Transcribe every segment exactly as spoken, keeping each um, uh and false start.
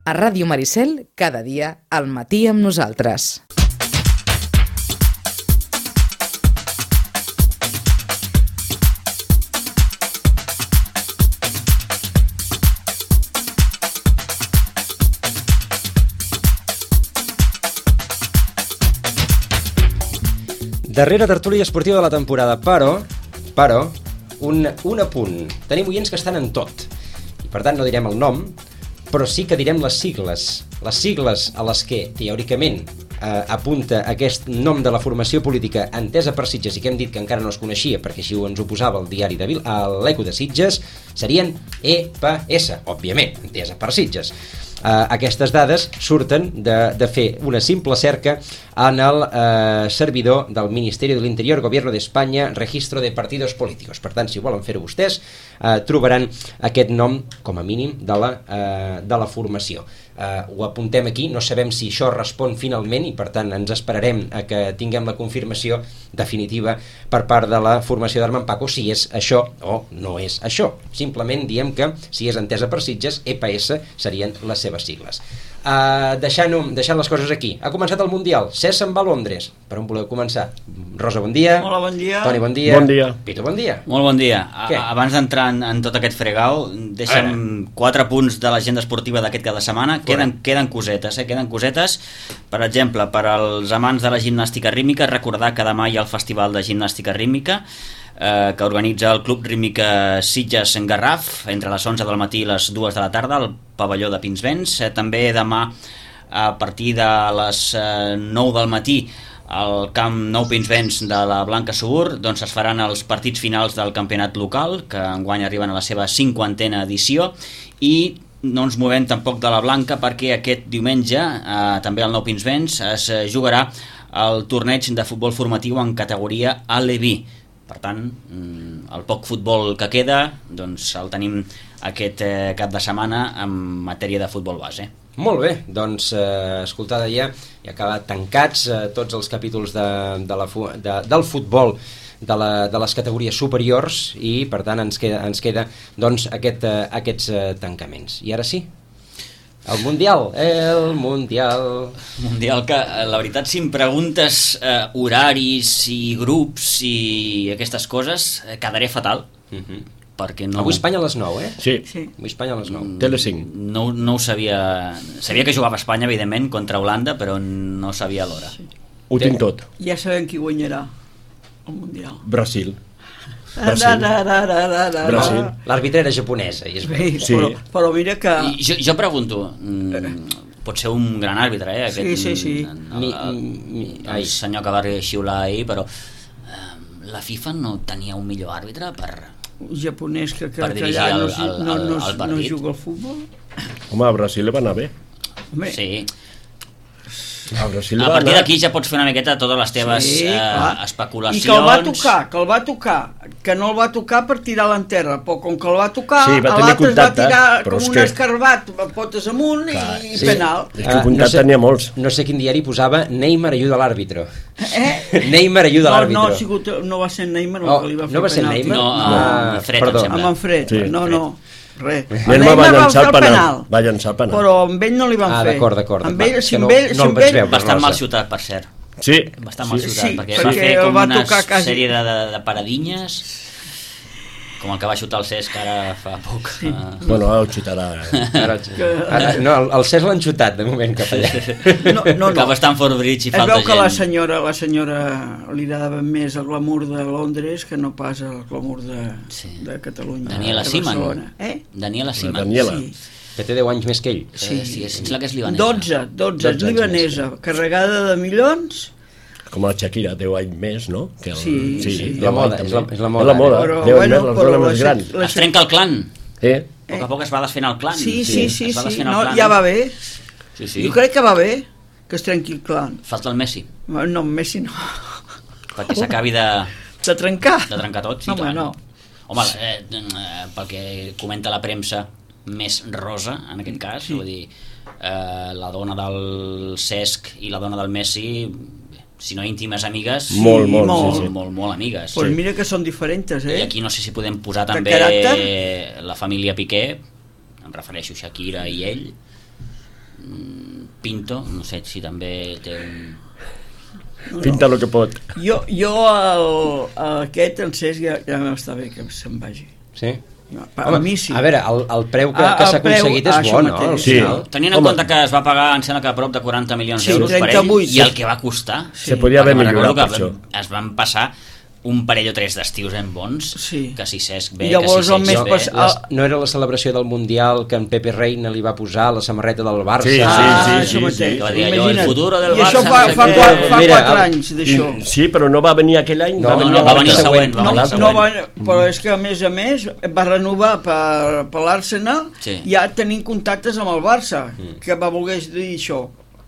A Ràdio Maricel, cada dia, al matí amb nosaltres. Darrera tertúlia esportiva de la temporada, però, però, un, un apunt. Tenim oients que estan en tot, i per tant no direm el nom, però sí que direm les sigles. Les sigles a les que, teòricament, eh, apunta aquest nom de la formació política Entesa per Sitges i que hem dit que encara no es coneixia perquè així ens ho posava el diari de Vil, a l'Eco de Sitges, serien E P S, òbviament, Entesa per Sitges. Uh, aquestes dades surten de, de fer una simple cerca en el uh, servidor del Ministeri de l'Interior, Gobierno d'Espanya, Registro de Partidos Políticos. Per tant, si volen fer-ho vostès, uh, trobaran aquest nom, com a mínim, de la, uh, de la formació. Uh, ho apuntem aquí, no sabem si això respon finalment i per tant ens esperarem a que tinguem la confirmació definitiva per part de la formació d'Armand Paco si és això o no és això. Simplement diem que si és Entesa per Sitges, E P S serien les seves sigles. Uh, deixant, deixant les coses aquí, ha començat el Mundial, Cesc se'n va a Londres. Per on voleu començar? Rosa, bon dia. Hola, bon dia. Toni, bon dia. Bon dia. Pitu, bon dia. Molt bon dia. Què? Abans d'entrar en, en tot aquest fregau, deixem quatre punts de l'agenda esportiva d'aquest cada setmana. Queden, queden cosetes, eh? Queden cosetes. Per exemple, per als amants de la gimnàstica rítmica, recordar que demà hi ha el Festival de Gimnàstica Rítmica, eh, que organitza el Club Rítmica Sitges en Garraf, entre les onze del matí i les dues de la tarda, al pavelló de Pinsbens. Eh, també demà, a partir de les eh, nou del matí, al camp Nou Pinsbens de la Blanca Subur, doncs es faran els partits finals del campionat local, que enguany arriben a la seva cinquantena edició, i no ens movem tampoc de la Blanca perquè aquest diumenge, eh, també al Nou Pinsbens, es jugarà el torneig de futbol formatiu en categoria A L E B I. Per tant, el poc futbol que queda, doncs el tenim aquest eh, cap de setmana en matèria de futbol base. Molt bé, doncs eh, escoltada ja, i acabat tancats eh, tots els capítols de, de la, de, del futbol de, la, de les categories superiors i per tant ens queda, ens queda doncs, aquest, eh, aquests eh, tancaments. I ara sí, el Mundial, el Mundial... Mundial que, la veritat, si em preguntes eh, horaris i grups i aquestes coses, eh, quedaré fatal. Uh-huh. Perquè no... Avui Espanya a les nou, eh? Sí. Sí. Avui Espanya a les nou. Tele cinc. No, no ho sabia... Sabia que jugava Espanya, evidentment, contra Holanda, però no sabia l'hora. Sí. Ho tinc tot. Ja sabem qui guanyarà el Mundial. Brasil. Brasil. Da, da, da, da, da, Brasil. L'àrbitre era japonesa i és bé. Sí, però, però mira que... I jo, jo pregunto, mm, pot ser un gran àrbitre, eh? Aquest, Sí, sí, sí. El, Mi, el, mi, el ai. senyor que va xiular ahir, però eh, la FIFA no tenia un millor àrbitre per... japonès que, que, Per que dirigir allà no, el- el- no, no, el no partit. juga al futbol. Home, a Brasil li va anar bé. Home, Sí. A Brasil li A va partir anar... d'aquí ja pots fer una miqueta totes les teves sí, eh, clar. especulacions. I que el va tocar, que el va tocar, que no el va tocar per tirar-la en terra, però com que el va tocar, Sí, va tenir l'altre es va contacte, tirar però com és un que- escarbat, potes amunt i, Clar, i sí. penal. És que Ah, contacte n'hi ha molts. No sé quin diari posava Neymar ajuda l'àrbitro. Eh? Neymar ajuda No, l'àrbitro. no, ha sigut, no va ser Neymar el Oh, que li va fer no va ser penalti. Neymar? No, Ah, amb Fred, perdó. em sembla. Amb en Fred, Sí, no, Fred. no, res. Neymar va fer llançar el penal. Va llançar el penal. Però amb ell no li van Ah, fer. d'acord, d'acord, Amb va, ell, és si que amb no- ell, no si el amb vaig ell, veure. Bastant Rosa. mal xutat, per cert. Sí. Bastant mal Sí, xutat, sí, perquè, perquè va fer el com va una tocar quasi- sèrie de, de, de paradinyes, com el que va xutar el Cesc ara fa poc. Sí. Uh, Bueno, ara ho xutarà. Ara, ara, no, el, el Cesc l'han xutat de moment cap allà. No, no, no. Acaba Stamford Bridge i Es falta veu que gent. la senyora, la senyora li agradava més el glamour de Londres que no pas el glamour de, Sí. de Catalunya. Daniela de Seaman. Barcelona. Eh? Daniela Seaman. Daniela. Sí. Que té deu anys més que ell. Sí, sí, és la que és libanesa. dotze, dotze, és dotze anys libanesa, carregada de milions. Com la Shakira, deu anys més, no? Que el... Sí, sí. La moda, també. és la- és la moda, És la moda, eh? Però, deu anys bueno, més, la però dona la més Sha- gran. la Es trenca el clan. Eh? A poc a poc es va desfent el clan. Sí, sí, sí, es va sí, desfent el no, clan. ja va bé. Sí, sí. Jo crec que va bé que es trenqui el clan. Falta el Messi, No, Messi no. perquè s'acabi de, De trencar. de trencar tot. Sí, Home, clar. no. Home, eh, eh, pel que comenta la premsa més rosa, en aquest cas, Sí. vull dir, eh, la dona del Cesc i la dona del Messi, si no íntimes amigues, Molt, molt, molt. sí, sí. molt, molt amigues. Pues mira que són diferents, I eh? aquí no sé si podem posar De també caràcter? la família Piqué, em refereixo a Shakira i ell, Pinto, no sé si també té un... Pinta el que pot. Jo, jo el, aquest, el Cesc, ja, ja m'està bé que se'n vagi. Sí? No, a Home, mi sí. A veure, el, el preu que, Ah, que el s'ha aconseguit preu, és això bo, no? mateix. Al Sí. final. Tenint en Home. compte que es va pagar, em sembla que a prop de quaranta milions Sí, d'euros per ell, trenta-vuit. i el que va costar, Se podia haver perquè me'n millorat per recordo això. que es van passar un parell o tres d'estius en bons, Sí. que si Cesc bé, I llavors que el si més Cesc bé. pas- Les, no era la celebració del Mundial que en Pepe Reina li va posar la samarreta del Barça? Sí, sí, Ah, sí, això sí, mateix. sí. Que va dir allò, Imagina't. el futuro del I això Barça, fa, no sé fa, què. quatre, fa Mira, quatre el- anys d'això. I, sí, però no va venir aquell any, No, va venir no, va l'any venir el següent, va No, venir el no següent. va, però és que a més a més va renovar per, per l'Arsenal, Sí. ja tenint contactes amb el Barça, que va voler dir això.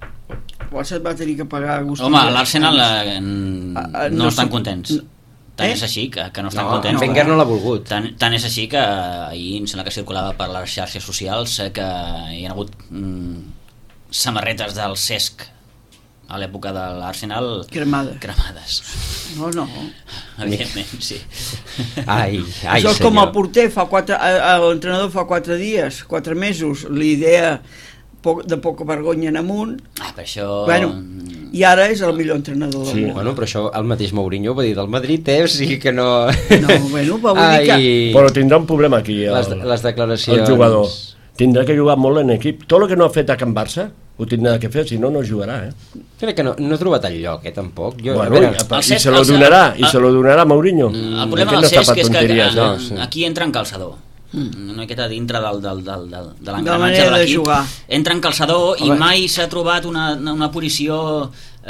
El Barça et va tenir que pagar a Agustí. Home, l'Arsenal eh, n- Ah, ah, no no estan sé- contents. Tant Eh? és així que, que no estan No, contents. en Wenger no l'ha volgut. Tant, tant és així que ahir em sembla que circulava per les xarxes socials eh, que hi ha hagut mm, samarretes del Cesc a l'època de l'Arsenal Cremades. cremades. No, no. Evidentment, sí. Ai, ai, Això és com senyor. el porter, fa quatre, a- a l'entrenador fa quatre dies, quatre mesos, li deia poc, de poca vergonya en amunt, Ah, per això... bueno, i ara és el millor entrenador del Sí. món. Bueno, però això el mateix Mourinho va dir del Madrid, eh? O sigui que no... No, bueno, va vull dir que... Ai, Però tindrà un problema aquí el, les, les declaracions... el jugador. Tindrà que jugar molt en equip. Tot el que no ha fet a Can Barça ho tindrà que fer, si no, no jugarà, eh? Crec que no, no he trobat el lloc, eh, tampoc. Jo, Bueno, a veure, i, el i Cesc- se lo el- donarà, i el- se lo donarà Mourinho. El problema Que del no està Cesc per és que tonteries, eh, no, sí. aquí entra en calçador. Una miqueta dintre del, del, del, del, de l'engranatge manera de de l'equip. jugar. Entra en calçador i Home. mai s'ha trobat una, una, una posició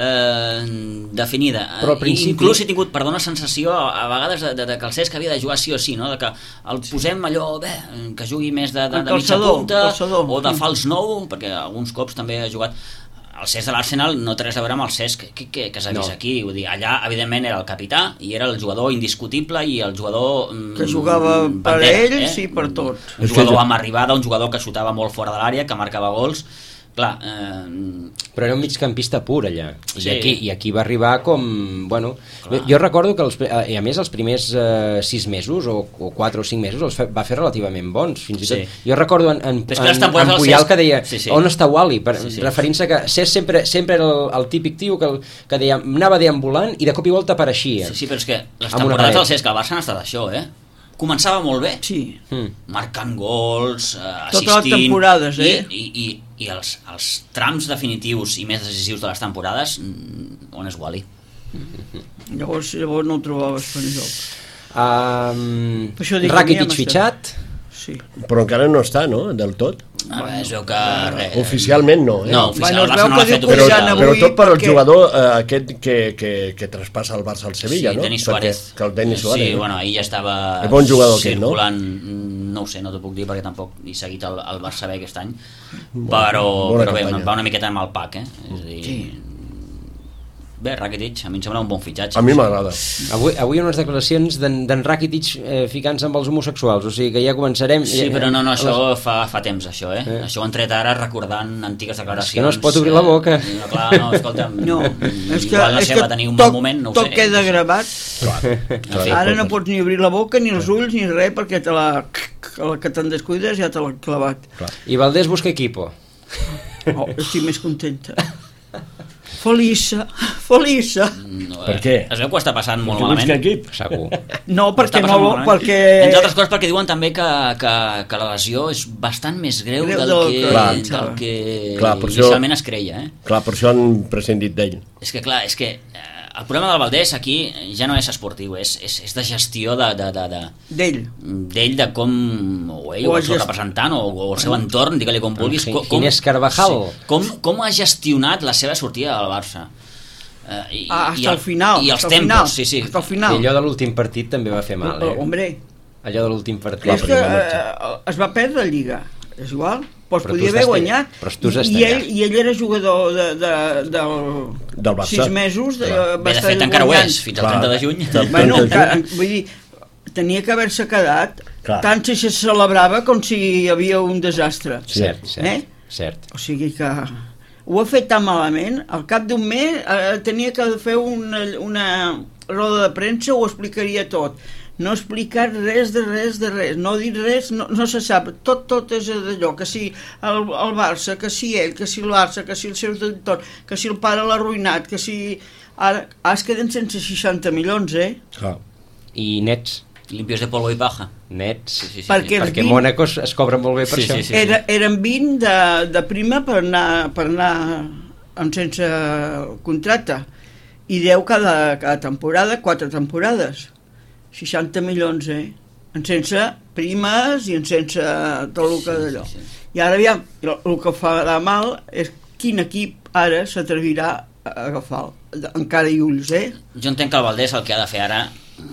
eh, definida. Però al principi- I inclús he tingut, perdona, sensació a, a vegades de, de, de que el Cesc havia de jugar sí o sí, no? De que el posem allò, bé, que jugui més de, de, El de mitja calçador, punta calçador. o de fals nou, perquè alguns cops també ha jugat. El Cesc de l'Arsenal no té res a veure amb el Cesc que, que, que s'ha vist No. aquí. Vull dir, allà, evidentment, era el capità i era el jugador indiscutible i el jugador... mm, Que jugava per bandera, ell, sí, per tot. Un jugador amb arribada, un jugador que xutava molt fora de l'àrea, que marcava gols. Clar, eh, però era un migcampista pur allà. I, Sí. aquí, I aquí va arribar com... Bueno, jo recordo que, els, eh, i a més, els primers eh, sis mesos, o, o quatre o cinc mesos, els fe, va fer relativament bons, fins i tot. Sí. Jo recordo en, en, Però és que les en, temporades en del Puyal Cesc- que deia, Sí, sí. on està Wally? Per, Sí, sí. referint-se que Cesc sempre, sempre era el, el típic tio que, el- que deia, anava deambulant i de cop i volta apareixia. sí, sí, però és que les Amb una temporades paret. del Cesc al Barça han estat això, eh? Començava molt bé, Sí. Mm. marcant gols, eh, Totes assistint... les temporades, eh? I, i, i, i els, els trams definitius i més decisius de les temporades, mm, on és Wally? Llavors, llavors no el trobaves per enlloc. Um, Per això dic que a mi Rakitic ja m'està- fitxat, Sí. Però encara no està, no?, del tot. A veure, es veu que... Res, Oficialment no, eh? No, oficial, Bueno, es el Barça veu no que l'ha diu fet que Però, ja oficial. n'avui- però tot per al perquè- jugador eh, aquest que, que, que traspassa el Barça al Sevilla, sí, no? Denis Perquè- Suárez. Que el Denis Suárez. Sí, no? bueno, ahir ja estava És bon jugador aquest, no? circulant, no ho sé, no t'ho puc dir perquè tampoc he seguit el, el Barça bé aquest any, però, bona però bé, campanya. va una miqueta amb el pack, eh? És a dir, Sí. bé, Rakitic, a mi em sembla un bon fitxatge. A mi m'agrada. avui, avui hi ha unes declaracions d'en Rakitic eh, ficant-se amb els homosexuals, o sigui que ja començarem... Sí, eh, però no, no, a això les- fa, fa temps, això, eh? Eh. Això ho han tret ara recordant antigues declaracions. És que no es pot obrir la boca. Eh, no, clar, no, escolta'm, No, és que, igual, no és sé, que va tenir un tot, bon moment, no ho tot sé. queda gravat. En fi, Ara no pots ni obrir la boca, ni els ulls, ni res, perquè te la, la que te'n descuides ja te l'ha clavat. I Valdés busca equipo. Oh, estic més contenta. Felissa, Felissa. no, Per eh, què? Es veu que ho està passant molt Que busca malament. equip. Segur. No, Ho perquè està no, passant malament. perquè... Entre altres coses perquè diuen també que, que, que la lesió és bastant més greu, Greu del, del que, que Clar. del que Clar, per això- inicialment es creia, eh? Clar, per això han prescindit d'ell. És que clar, és que eh, el problema del Valdés aquí ja no és esportiu, és, és, és de gestió de, de, de, de, D'ell. d'ell, de com, o ell, O o el el seu gest- representant, o, o el seu entorn, digue-li com vulguis, Gi- com, com, Ginés Carvajal. sí, com, com ha gestionat la seva sortida del Barça. Eh, i, Ah, i hasta el final. I els hasta el tempos, final, sí, sí. Hasta el I final. allò de l'últim partit també va fer mal, eh? Hombre, Allò de l'últim partit. és que primera eh, es va perdre la Lliga. És igual. Pues Però tu podia has haver d'estar guanyat. allà. Però tu has I, d'estar i, ell, allà. I ell era jugador de, de, del, Del Barça. sis mesos. De, Clar. va Bé, de estar fet, encara ho guanyant. és, fins al Clar. trenta de juny. Del Bueno, trenta de que, vull dir, tenia que haver-se quedat Clar. tant si se celebrava com si hi havia un desastre. Cert, cert, Eh? cert. O sigui que ho ha fet tan malament, al cap d'un mes eh, tenia que fer una, una roda de premsa, ho explicaria tot. no ha explicat res de res de res, no ha dit res, no, no se sap, tot, tot és d'allò, que si el, el Barça, que si ell, que si el Barça, que si el seu director, que si el pare l'ha arruïnat, que si... Ara, ara es queden sense seixanta milions, eh? Clar. I nets, Limpios de polvo i paja. nets, Sí, sí, sí. Perquè els perquè vint- Mónaco es, es cobra molt bé per Sí, això. sí, sí. Era, eren vint de, de prima per anar, per anar amb sense contracte i deu cada, cada temporada, quatre temporades, seixanta milions, eh? En sense primes i en sense tot el que d'allò. sí, sí. I ara aviam, el, el que farà mal és quin equip ara s'atrevirà a agafar encara i ulls, eh? Jo entenc que el Valdés el que ha de fer ara,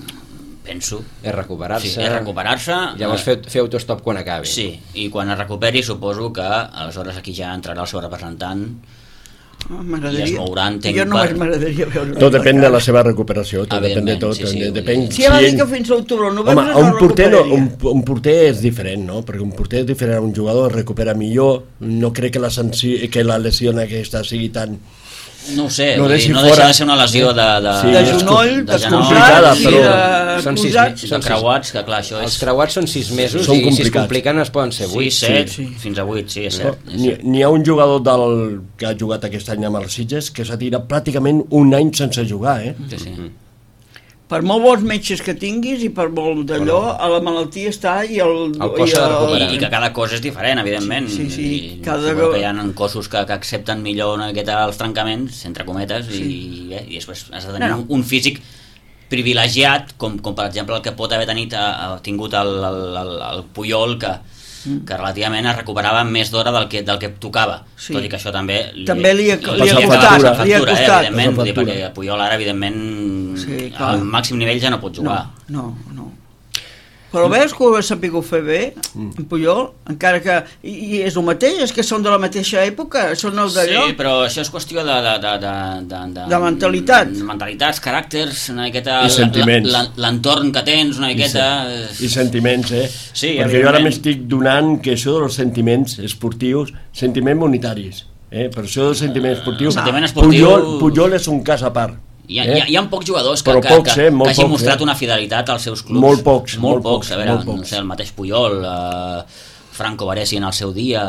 penso, És recuperar-se. sí, és recuperar-se. Llavors eh, fer, fer autostop quan acabi. Sí, i quan es recuperi suposo que aleshores aquí ja entrarà el seu representant Oh, i es m'agradaria. mourà, entenc, Jo només per- m'agradaria veure Tot depèn de la seva recuperació, tot depèn de Evidentment, tot. sí, sí, de- vull depèn dir- Si ja va si dir ell- que fins a l'octubre o Home, novembre un no porter, no, un, recuperaria. un porter és diferent, no? Perquè un porter és diferent, un jugador es recupera millor, no crec que la, sanci, que la lesió aquesta sigui tan... No ho sé, No no, sé dir, si no fora- deixa de ser una lesió de, de, Sí, De és genoll, de genoll, complicada, descruzats i però- de Són sis cruzats. mesos. de creuats, que clar, això Els és... creuats són sis mesos Són i si es complicats. compliquen es poden ser vuit. sis, set, sí. fins a vuit, sí, és No? cert. és N'hi cert. n'hi ha un jugador del, que ha jugat aquest any amb els Sitges que s'ha tirat pràcticament un any sense jugar, eh? Sí, sí. Per molt bons metges que tinguis i per molt d'allò, a la malaltia està i el... El cos i s'ha de el- recuperar. I, I que cada cos és diferent, evidentment. Sí, sí, sí. I Cada suposo go- que hi ha cossos que, que accepten millor una miqueta els trencaments, entre cometes, Sí. i, bé, i després has de tenir No, no. un, un físic privilegiat, com, com per exemple el que pot haver tenit, ha, ha tingut el, el, el, el Puyol, que, mm. que relativament es recuperava més d'hora del que, del que tocava, Sí. tot i que això també li, També li ha- li, li ha li costat, passat li ha factura, eh, costat. evidentment, Passa vull dir, factura. perquè Puyol ara evidentment Sí, clar. al màxim nivell ja no pot jugar. No, no, no. Però veus que ho ha sapigut fer bé, Mm. en Puyol, encara que... I, i és el mateix, és que són de la mateixa època, són els d'allò. Sí, però això és qüestió de... De, de, de, de, de, De mentalitat. De mentalitats, caràcters, una miqueta... I sentiments. la- la- L'entorn que tens, una miqueta... I sentiments, eh? Sí, perquè jo ara evidentment. m'estic donant que això dels sentiments esportius, sentiments monetaris, eh? Per això dels sentiments esportius, Sentiment esportiu- Puyol, Puyol és un cas a part. Hi ha, eh? hi, ha, hi ha pocs jugadors que, Però que, pocs, que, eh? Molt que hagin pocs, mostrat eh? una fidelitat als seus clubs. Molt pocs, molt, molt pocs. pocs, A veure, molt no pocs. sé, el mateix Puyol, eh, Franco Baresi en el seu dia,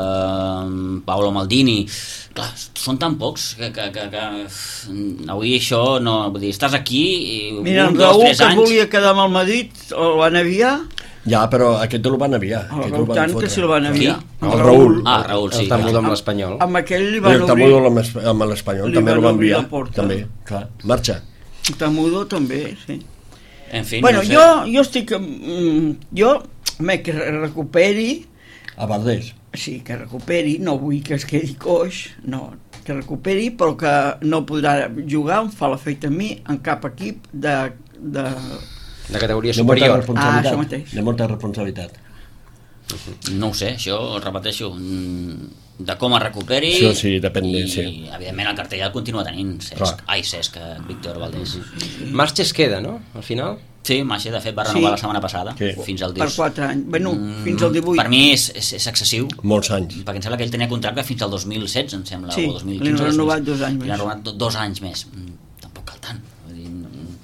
mm. eh, Paolo Maldini... Clar, són tan pocs que, que, que, que avui això no... Vull dir, estàs aquí i Mira, un, en dos, Raül, tres que es anys... volia quedar amb el Madrid, el van aviar, Ja, però aquest el van aviar. el aquest el van tant que fotre. si el van aviar. Qui? El Raül. Ah, Raül, sí. El Tamudo clar. amb l'Espanyol. Amb aquell li I van el obrir... Tamudo amb l'Esp- amb l'Espanyol li també el van van obrir enviar. la porta. També, clar. Marxa. Tamudo també, sí. En fi, Bueno, no sé. jo, jo estic... mm, Jo, home, que recuperi, A Valdés. sí, que recuperi, no vull que es quedi coix, no, que recuperi, però que no podrà jugar, em fa l'efecte a mi, en cap equip de... de... De categoria De molta superior. responsabilitat. Ah, això mateix. De molta responsabilitat. No ho sé, això ho repeteixo, mm, de com es recuperi... Això sí, depèn de- I, sí. evidentment, el cartell el continua tenint, Cesc. Clar. Ai, Cesc, eh, Víctor Valdés. Marxa es queda, no? Al final? Sí, Marxa, de fet, va renovar Sí. la setmana passada, Sí. fins al Per dius. quatre anys, bueno, Mm, fins al divuit. Per mi és, és, és excessiu, Molts anys. perquè em sembla que ell tenia contracte fins al dos mil setze, em sembla, Sí, o dos mil li han quinze. renovat dos anys Li han més. renovat do- dos anys més. Mm, tampoc cal tant. Vull dir, mm,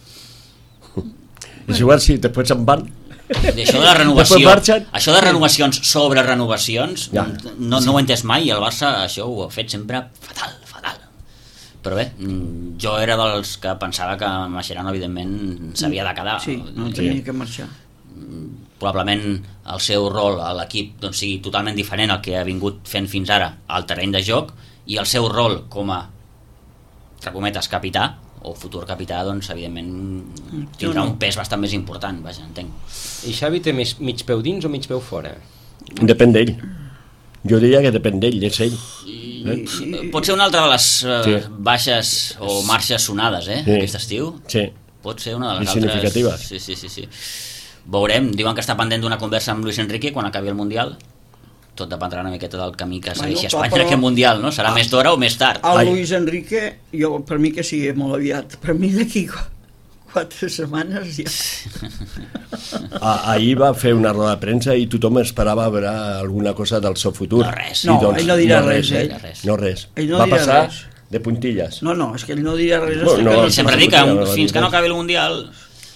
És igual si després se'n van. Això de la renovació, Després marxen. això de renovacions sobre renovacions, Ja. no, no ho he entès mai, i el Barça això ho ha fet sempre fatal, fatal. Però bé, mm, jo era dels que pensava que Mascherano, evidentment, s'havia de quedar. Sí, no I tenia que marxar. probablement el seu rol a l'equip doncs, sigui totalment diferent al que ha vingut fent fins ara al terreny de joc, i el seu rol com a, entre cometes, capità, o futur capità, doncs, evidentment, tindrà no. un pes bastant més important, vaja, entenc. I Xavi té més, mig peu dins o mig peu fora? Depèn d'ell. Jo diria que depèn d'ell, és ell. I, pot ser una altra de les uh, Sí. baixes o marxes sonades, eh, Sí. aquest estiu. Sí. Pot ser una de les I altres... significatives. Sí, sí, sí, sí. Veurem, diuen que està pendent d'una conversa amb Luis Enrique quan acabi el Mundial. Tot dependrà una miqueta del camí que segueixi Bueno, clar, Espanya en però- aquest Mundial, no? Serà més d'hora o més tard. El Ai. Luis Enrique, jo, per mi que sigui molt aviat, per mi d'aquí qu- quatre setmanes ja... Ah, ahir va fer una roda de premsa i tothom esperava veure alguna cosa del seu futur. No, res. I No, ell no dirà res, eh? ell. No res. No res. Ell no va dirà passar res. de puntilles. No, no, és que ell no dirà res. No, hasta no, que I sempre sí, dic que sí, un, sí, fins sí. que no acabi el Mundial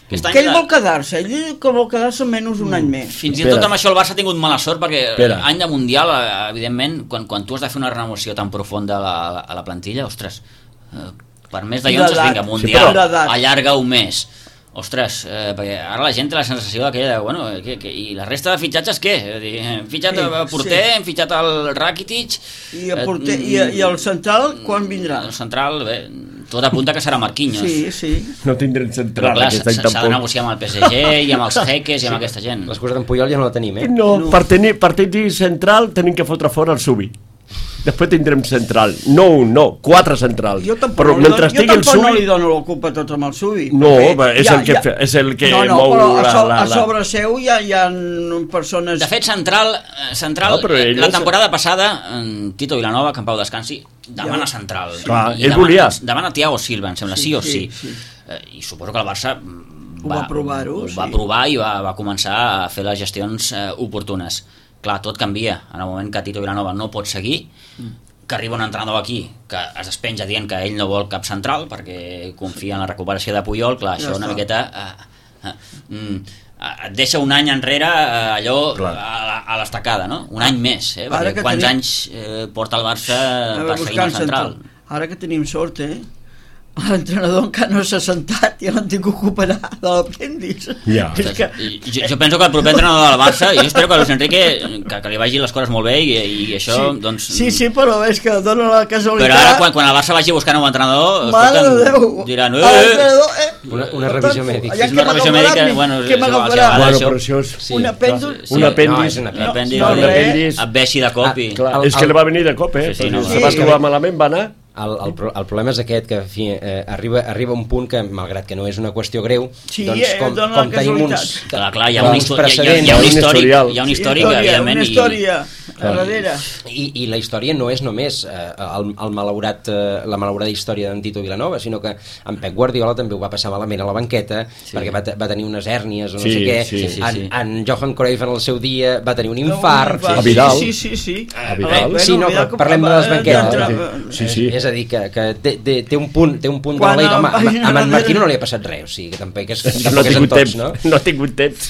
Aquest Que ell any, vol quedar-se, ell que vol quedar-se menys un any més. fins i Espera. tot amb això el Barça ha tingut mala sort perquè Espera. any de Mundial, eh, evidentment, quan, quan tu has de fer una renovació tan profunda a la, a la plantilla, ostres, eh, per més de I llonces, l'edat. vinga, Sí, Mundial, però l'edat. allarga un mes. Ostres, eh, perquè ara la gent té la sensació d'aquella, bueno, que, que, i la resta de fitxatges què? És a dir, hem fitxat Sí, el porter, sí. hem fitxat el Rakitic... I el, porter, i, i el central, quan vindrà? El central, bé, tot apunta que serà Marquinhos. Sí, sí. No tindrem Però central clar, aquest s'ha any s'ha de tampoc. negociar amb el P S G i amb els jeques i amb aquesta gent. L'excusa d'en Puyol ja no la tenim, eh? No, no. Per, tenir, per tenir central tenim que fotre fora el Subi. Després tindrem central. No un, no, quatre centrals. Jo tampoc, Però no, li mentre dono, jo estigui el tampoc no Subi... li dono la culpa tot amb el Subi. No, perquè va, és, el que, fe- és el que no, no, mou però a, la, so, la, a la... sobre seu hi ha, hi ha persones... De fet, central, eh, central No, però ell la és- temporada passada, en Tito Vilanova, que en Pau descansi, demana Ja. central. Clar, I ell demana, volia. Demana Thiago Silva, em sembla, sí, sí o sí. sí, sí. Eh, I suposo que el Barça Ho va provar-ho, ho sí. va provar i va, va començar a fer les gestions eh, oportunes. Clar, tot canvia. En el moment que Tito Vilanova no pot seguir, que arriba un entrenador aquí que es despenja dient que ell no vol cap central perquè confia en la recuperació de Puyol, clar, això Ja una està. miqueta eh, eh, mm, eh, et deixa un any enrere eh, allò Clar. a, la- a l'estacada, no? Un any més, eh? Ara Perquè que quants tenim- anys eh, porta el Barça A veure, perseguint el central? Ara que tenim sort, eh? L'entrenador encara no s'ha sentat i l'han tingut que operar de l'apèndix. Ja. És que, I Jo, jo penso que el proper entrenador del Barça, jo espero que Luis Enrique que, que li vagi les coses molt bé i, i això, sí, doncs... sí, sí, però és que dona la casualitat... Però ara, quan, quan el Barça vagi a buscar un entrenador, Mare de escolta'm, Déu! diran... Ah, Eh, l'entrenador, eh, Una- una revisió mèdica. Allà És què una revisió m'agafarà mèdica, mi? bueno, Què és igual, m'agafarà? si Bueno, això- però això és... Sí, Un apèndix? Sí, Un apèndix. No, és un apèndix. apèndix, No, un no, apèndix, res. et veixi de cop i... clar. És que li va venir de cop, eh? Sí, sí, no, Perquè sí. se va trobar malament, va anar... El, el, pro- el problema és aquest, que en fi, eh, arriba, arriba un punt que, malgrat que no és una qüestió greu, Sí, doncs eh, com, dona com tenim uns, casualitat. Clar, clar, hi ha, uns un, histo- hi, ha, hi, ha, precedents, hi ha un un històric, historial. hi ha un Sí, històric, història, evidentment, una i- història a darrere. I, i la història no és només eh, el, el malaurat, eh, la malaurada història d'en Tito Vilanova, sinó que en Pep Guardiola també ho va passar malament a la banqueta, sí. perquè va, te- va tenir unes hèrnies o no Sí, sé què, sí, sí, en, sí. en Johan Cruyff en el seu dia va tenir un infart, No, un A Vidal. Sí, sí, sí. A Vidal. sí, no, però parlem de les banquetes. Sí, sí. És a dir, que, que té, té, té un punt, té un punt de Quan maleït. Home, el- amb, amb en darrere- Marquino no li ha passat res, o sigui, que tampoc és, No tampoc ha és en tingut tots, temps, no? no ha tingut temps.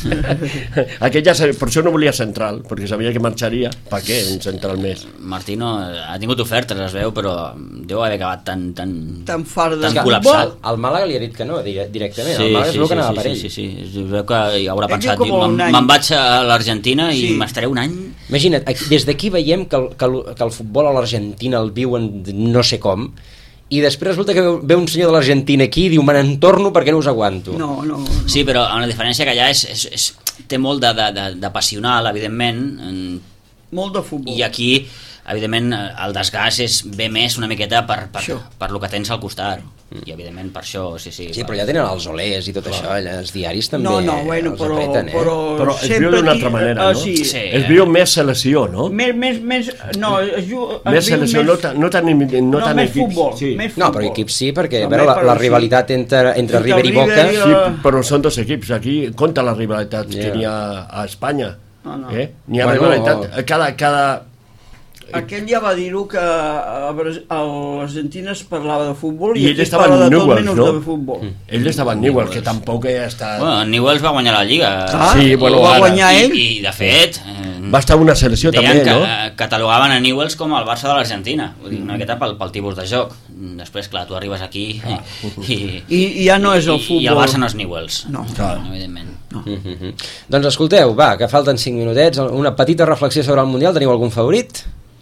Aquell ja, sabia- per això no volia central, perquè sabia que marxaria. Per què un central més? Martino ha tingut ofertes, es veu, però deu haver acabat tan... tan... Tan fart de Tan futbol. col·lapsat. El Màlaga li ha dit que no, di- directament. el Màlaga es veu que anava per ell. sí, sí, sí. Es veu que hi haurà Ell pensat, diu que diu, vol un me'n any. me'n vaig a l'Argentina i Sí. m'estaré un any... Imagina't, aquí- des d'aquí veiem que el, que, el, que el futbol a l'Argentina el viuen no sé com, i després resulta que ve, ve un senyor de l'Argentina aquí i diu, me n'en torno perquè no us aguanto. No, no, no. Sí, però la diferència que allà és, és, és té molt de, de, de, de passional, evidentment, en- Molt de futbol. i aquí, evidentment, el desgast és ve més una miqueta per, per, Això. per lo que tens al costat. I, evidentment, per això, sí, sí. Sí, però ja tenen els olers i tot això, allà, els diaris també No, no, bueno, els però, apreten, eh? però, Però es sempre viu d'una aquí- altra manera, ah, no? Sí. Sí. Es viu més selecció, no? Més, més, més, no, es, ju- es Més viu selecció, no, ta- no tan, no no, tan més equips. futbol, Sí. més No, futbol. però equips sí, perquè a També, veure, la, però la sí. rivalitat entre, entre Entre River i River Boca... i- Sí, però són dos equips. Aquí compta la rivalitat Ja. que n'hi ha a Espanya. No, no. Eh? N'hi ha Bueno, rivalitat. Cada, cada... Aquell ja va dir-ho que a Bras- a l'Argentina es parlava de futbol I i, ell aquí es estava parla en de tot Newell's, menys no? de futbol. Mm. Ell estava en Newell, que tampoc ha estat... Bueno, en Newell's va guanyar la Lliga. Ah, Sí, bueno, ho va ara. guanyar ell. I, I, de fet... Eh, Va estar una selecció deien també, que no? eh, catalogaven a Newell's com el Barça de l'Argentina. Vull dir, una miqueta pel, pel tipus de joc. Després, clar, tu arribes aquí i, i, I, I ja no és el futbol. i el Barça no és Newell's. No. Clar. Evidentment. No. Mm -hmm. Doncs escolteu, va, que falten cinc minutets, una petita reflexió sobre el Mundial. Teniu algun favorit?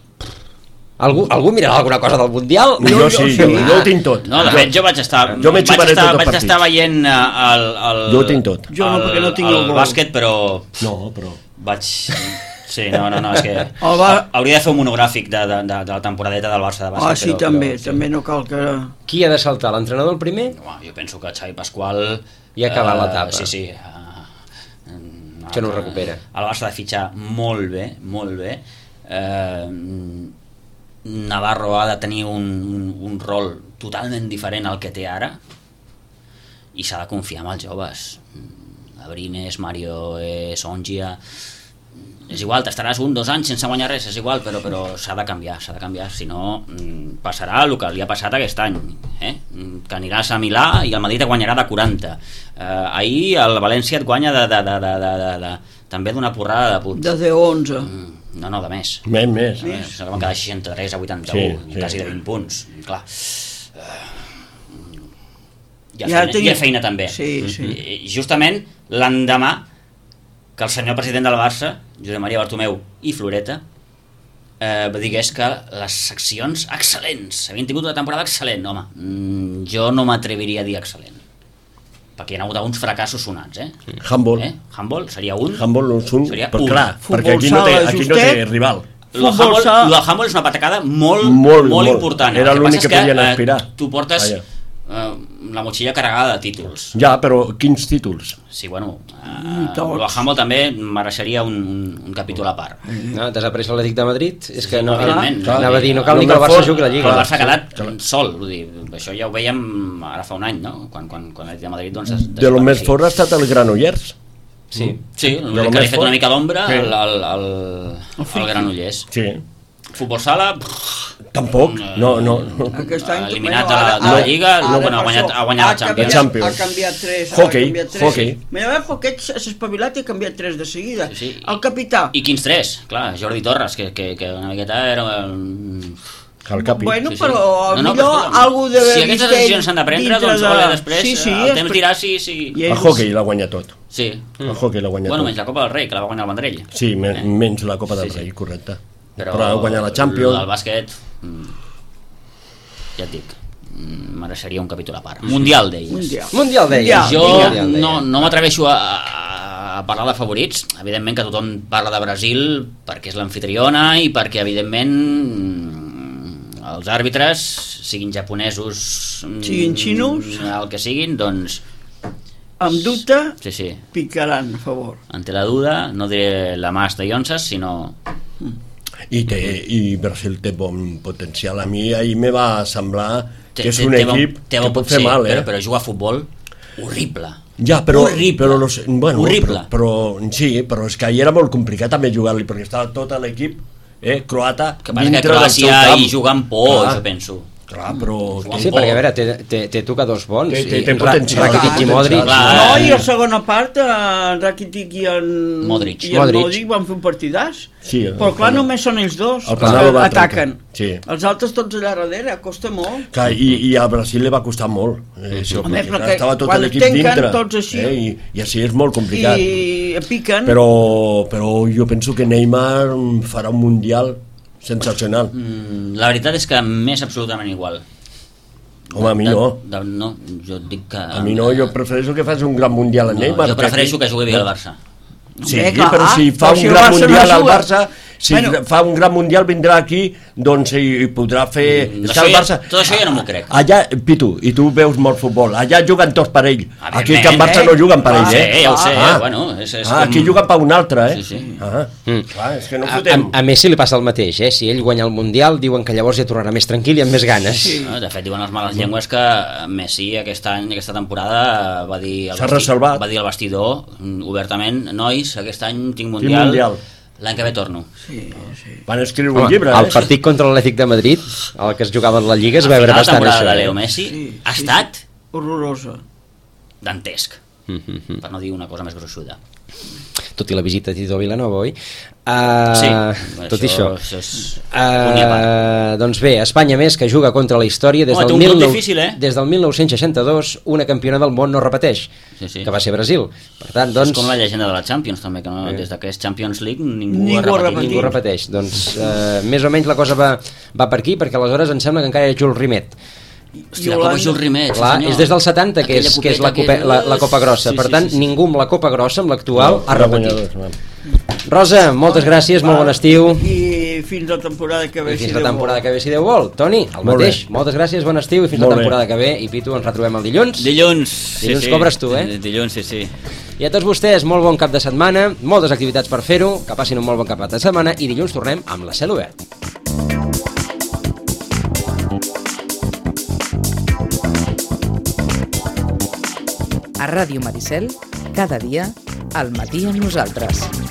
Algú, algú mirarà alguna cosa del Mundial? Jo, jo sí, jo, jo ho tinc tot. No, de jo, fet, jo vaig estar... Jo m'he vaig xuparé estar, tots els vaig partits. estar veient eh, el, el... Jo ho tinc tot. Jo no, el- perquè no tinc el, el gol. bàsquet, però No, però... vaig... Sí, no, no, no, és que... El va- Hauria de fer un monogràfic de, de, de, de la temporadeta del Barça de bàsquet. Ah, sí, però, també, però, també no cal que... Qui ha de saltar, l'entrenador el primer? Home, jo penso que Xavi Pasqual... I ha acabat eh, l'etapa. Sí, sí. Uh, Que no ho recupera. El Barça ha de fitxar molt bé, molt bé. Eh, Navarro ha de tenir un, un, un rol totalment diferent al que té ara i s'ha de confiar en els joves. Abrines, Mario, eh, Songia... És igual, t'estaràs un, dos anys sense guanyar res, és igual, però, però s'ha de canviar, s'ha de canviar, si no mm, passarà el que li ha passat aquest any. eh? Que aniràs a Milà i el Madrid et guanyarà de quaranta. Eh, ahir el València et guanya de, de, de, de, de, de, de, també d'una porrada de punts. De deu a onze. Mm, no, no, de més. Més, més. Eh, se van quedar seixanta-tres a vuitanta-u, Sí, sí. quasi de vint punts. Clar. Eh, hi ha, Ja feina, tinc- hi ha feina també. Sí, sí. I, justament l'endemà que el senyor president del Barça, Josep Maria Bartomeu i Floreta, eh, digués que les seccions excel·lents, havien tingut una temporada excel·lent. Home, mm, jo no m'atreviria a dir excel·lent, perquè hi ha hagut uns fracassos sonats, eh? Handball. eh? Handball seria un. Handball és un, Seria però un. clar, Futbol perquè aquí no té, sala, aquí no té justet. rival. Lo del Futbol handball, sala. lo del handball és una patacada molt, Molt, molt, molt. important. Era El que l'únic passa que és podien eh, aspirar. tu portes Vaja. eh, la motxilla carregada de títols. Ja, però quins títols? Sí, bueno, eh, tots. el handball també mereixeria un, un, un capítol a part. No, t'has après l'Atlètic de Madrid? És que no, evidentment. clar, anava a dir, no cal No ni que el me Barça fot- jugui la Però Lliga. el Barça ha quedat sol, vull dir, això ja ho veiem ara fa un any, no? Quan, quan, quan l'Atlètic de Madrid doncs, des- De lo des- més sí. fort ha estat el Granollers. Sí. Sí, de lo l'únic que li més ha fet fort. una mica d'ombra Sí. al, al, al, al Granollers. Sí. Futbol sala, pff, Tampoc, no, no. Aquest any, eliminat bueno, de la, ara- de la ara- Lliga, ara no, bueno, ha per guanyat, això ha guanyat la ha Champions. canviat- Champions. Ha canviat tres. Hockey, ha canviat tres. hockey. Mira, el hoquei s'ha espavilat i ha canviat tres de seguida. Sí, sí. El capità. I quins tres? Clar, Jordi Torres, que, que, que una miqueta era... un- El capi. Bueno, Sí, sí. però No, no, millor però, algú de si aquestes decisions s'han de prendre, dintre doncs de- ole, després sí, sí, el temps és- dirà si... si... I El ells- hockey l'ha guanyat tot. Sí. El hockey l'ha guanyat Bueno, tot. menys la Copa del Rei, que la va guanyar el Vendrell. Sí, men Eh. menys la Copa del Sí, sí. Rei, correcte. Però, Però ha guanyat la el Champions. del bàsquet, mm, ja et dic, mm, mereixeria un capítol a part. Mundial, deies. Mundial. Mundial, deia. Mundial. Jo Mundial, deia. no, no m'atreveixo a, a, a parlar de favorits. Evidentment que tothom parla de Brasil perquè és l'anfitriona i perquè, evidentment, mm, els àrbitres, siguin japonesos, mm, Siguin xinos. el que siguin, doncs, Amb dubte, sí, sí, picaran, a favor. ante la duda, no diré la mas de Llonses, sinó... I, té, I Brasil té bon potencial. A mi ahir me va semblar té- que és té- un té bon- equip té que bon- pot fer sí, mal, eh? Però, però jugar a futbol, horrible. Ja, però, Horrible. però, los, bueno, Horrible. però, però sí, però és que ahir era molt complicat també jugar-li perquè estava tot l'equip eh, croata Que passa que dintre del seu Croàcia camp. hi juga amb por, Clar. jo penso. Clar, però... Jugar Sí, amb perquè a por. veure, té, té, té tocadors bons. Té- té- i té Ra- potencial. Rakitic i Clar, Modric. clar. No, Ah, i a la segona part en Rakitic i en Modric. i en Modric. Modric van fer un partidàs. Sí, Però el clar, penal. només són ells dos El els penal que ho va ataquen. trencar. Sí. Els altres tots allà darrere, costa molt. Clar, i, i a Brasil li va costar molt eh, això, Home, perquè, però clar, que estava tot quan l'equip tanquen dintre tots així- eh, i, i així és molt complicat I piquen. però, però jo penso que Neymar farà un mundial sensacional. Mm, La veritat és que m'és absolutament igual. Home, a mi De- no. de- no, jo et dic que... A mi no, jo prefereixo que faci un gran mundial a no, Neymar. jo prefereixo perquè- que jugui bé el Barça. Sí, Bé, clar, però si fa però un si el gran Barça no mundial al juga. Barça, si Bueno. fa un gran mundial vindrà aquí, doncs i, i podrà fer... Mm, és això que el ja- Barça... tot això ja no m'ho crec. Allà, Pitu, i tu veus molt futbol, allà juguen tots per ell. Evidentment, Aquí que en Barça eh? no juguen per Ah, ell, Sí, eh? ja ho sé, Ah. bueno, és, és Ah, com... aquí juguen per un altre, eh? Sí, sí. Ah, Mm. clar, és que no A, a, fotem. a Messi li passa el mateix, eh? Si ell guanya el Mundial, diuen que llavors ja tornarà més tranquil i amb més ganes. Sí. No, de fet, diuen les males llengües que Messi aquest any, aquesta temporada va dir al S'ha vesti- reservat. va dir al vestidor mm, obertament, nois, aquest any tinc mundial, Tinc mundial. l'any que ve torno. Sí, sí. Van escriure Home, un llibre, el eh? partit contra l'Atlètic de Madrid, el que es jugava en la Lliga, es Al va veure final, la bastant temporada això. de Leo Eh? Messi Sí, ha sí, estat Horrorosa. dantesc, Mhm. per no dir una cosa més gruixuda. Tot i la visita de Tito Vilanova, oi? Uh, Sí, tot i això. això és punt i a part. Uh, doncs bé, Espanya més que juga contra la història des, Home, té del, un mil grup nou- difícil, eh? des del mil nou-cents seixanta-dos una campiona del món no repeteix, Sí, sí. que va ser Brasil. Per tant, És doncs, com la llegenda de la Champions, també, que no, Eh. des que és Champions League ningú, Ningú ha ha repetit. repetit. ningú repeteix. Doncs uh, més o menys la cosa va, va per aquí, perquè aleshores em sembla que encara hi ha Jules Rimet. Hòstia, la Copa Jules Rimet, Clar, sí, senyor. és des del setanta que és, Aquella que és la, copeta copa, la, la Copa Grossa. Sí, Per sí, tant, sí, sí. ningú amb la Copa Grossa, amb l'actual, ha No, repetit. guanyadors, va. Rosa, moltes gràcies, molt bon estiu. I fins la temporada que ve. I fins si la Déu temporada vol. que ve, si Déu vol. Toni, el Molt mateix. bé. Moltes gràcies, bon estiu i fins Molt la bé. temporada que ve. I Pitu, ens retrobem el dilluns. Dilluns, sí, Dilluns sí. cobres tu, eh? Dilluns, sí, sí. I a tots vostès, molt bon cap de setmana, moltes activitats per fer-ho, que passin un molt bon cap de setmana i dilluns tornem amb la cel obert. A Ràdio Maricel, cada dia, al matí amb nosaltres.